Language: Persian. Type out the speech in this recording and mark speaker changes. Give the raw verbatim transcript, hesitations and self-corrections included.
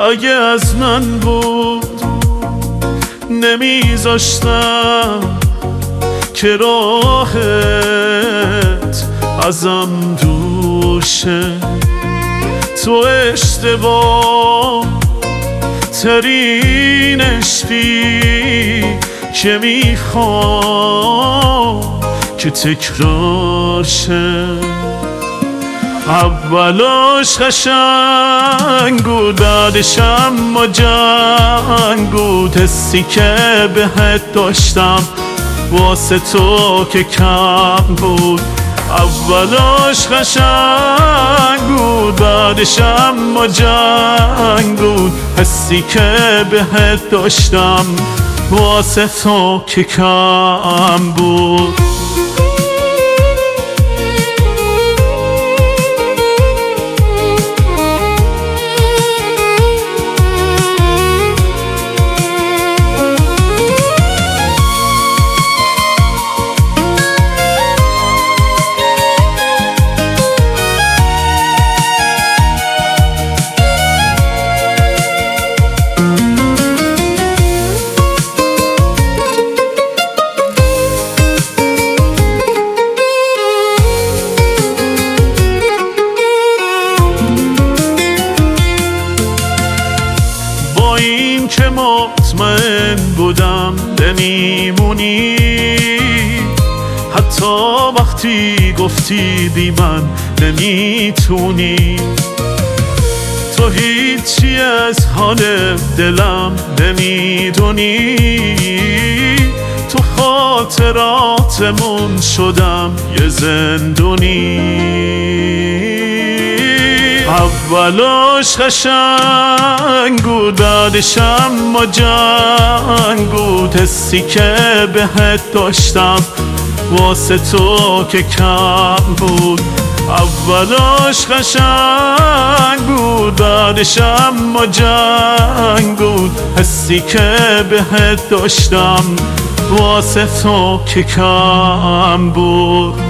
Speaker 1: اگه از من بود نمیذاشتم که راهت ازم دور شه. تو اشتباه ترین عشقی که میخوام که تکرار شه. اولاش قشنگ بود، بعدش اما جنگ بود. حسی که بهت داشتم واسه تو که کم بود. اولاش قشنگ بود، بعدش اما جنگ بود. حسی که بهت داشتم واسه تو که کم بود. این که مطمئن بودم نمیمونی، حتی وقتی گفتی بی من نمیتونی. تو هیچی از حال دلم نمیدونی، تو خاطراتمون شدم یه زندونی. اولاش قشنگ بود، بعدش اما جنگ بود. حسی که بهت داشتم واسه تو که کم بود. اولاش قشنگ بود، بعدش اما جنگ بود. حسی که بهت داشتم واسه تو که کم بود.